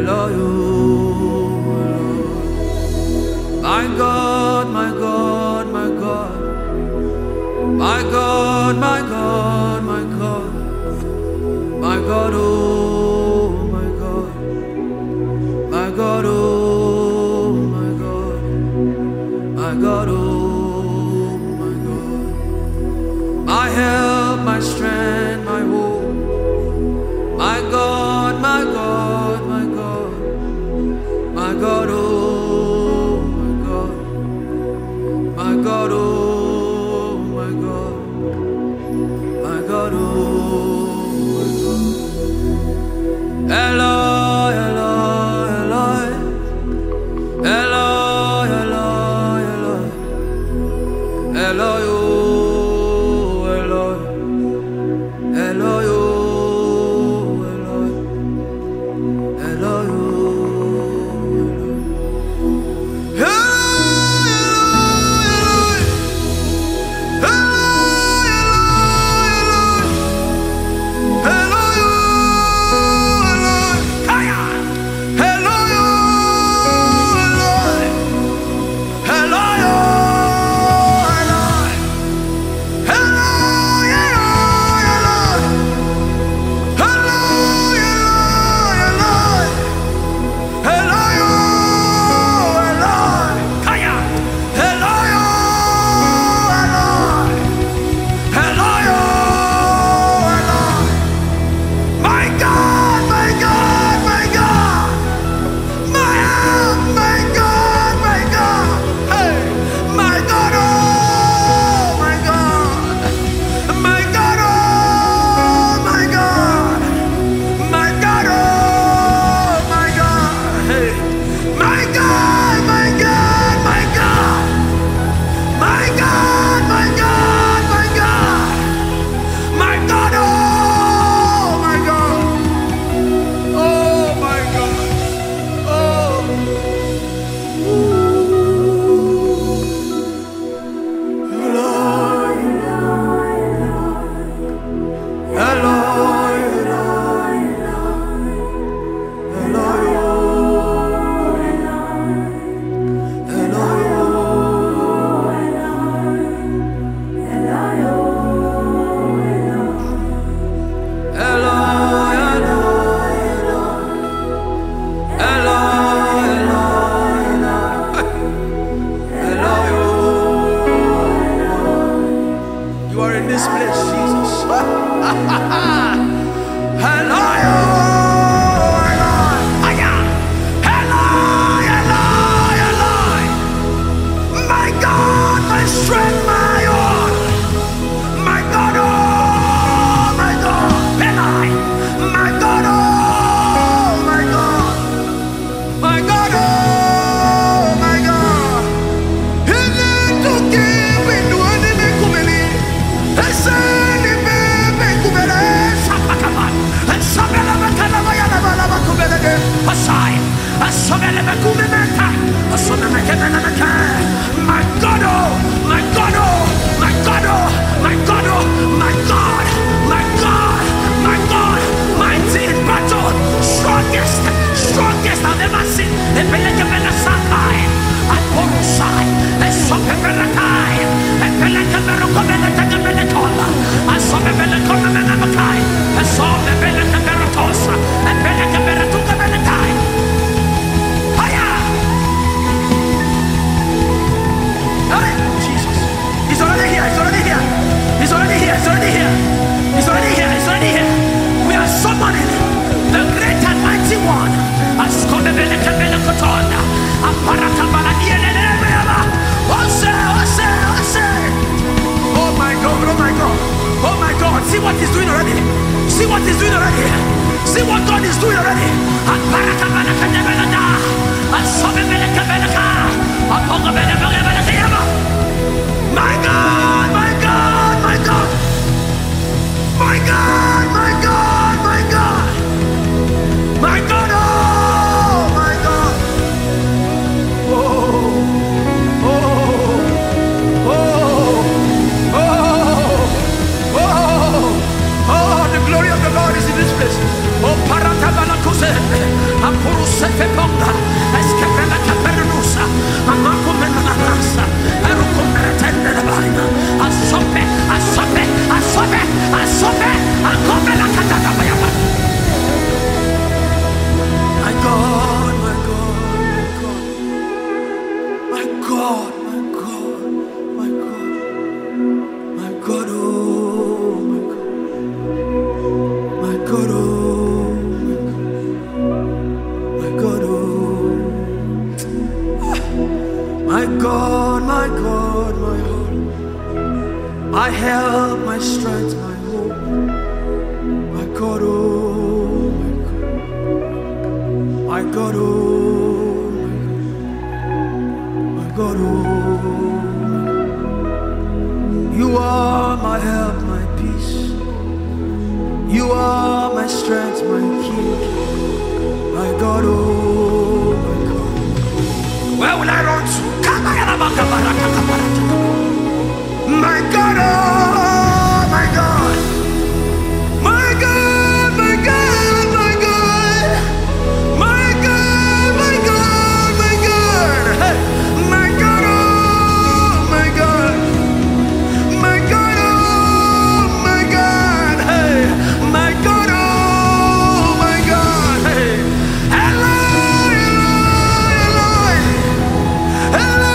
My God, my God, my God, my God, my God, my God, my God, oh my God, my God, oh my God, my God, oh my God, my help, my strength, my hope, my God, my God, my God, my God, oh my God, oh my God, my God, oh my God. Eloi, Eloi, Eloi, Eloi, Eloi, Eloi, Eloi, oh Eloi, Eloi, oh Eloi, Eloi, oh Oh, Sefeponga, Escapella Capernusa, Amacumenasa, Arucumeretende la Baina, Asope, Asope, Asope, Asope, Acomela Catatabayama. My God, my God, my God, my God, my God, my God, oh, my God, oh. My God, my God, my all, my help, my strength, my hope, my God, oh, my God, oh, my God, oh, you are my help, my peace, you are my strength, my King, my God, oh, my God. Where will I run to? My God, oh my God, my God, my God, my God, my God, my God, my God, hey, my God, oh my God, my God, oh my God, hey, my God, oh my God, hey, Eloi, Eloi, Eloi.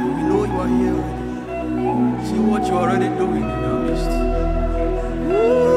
See what you're already doing in our midst.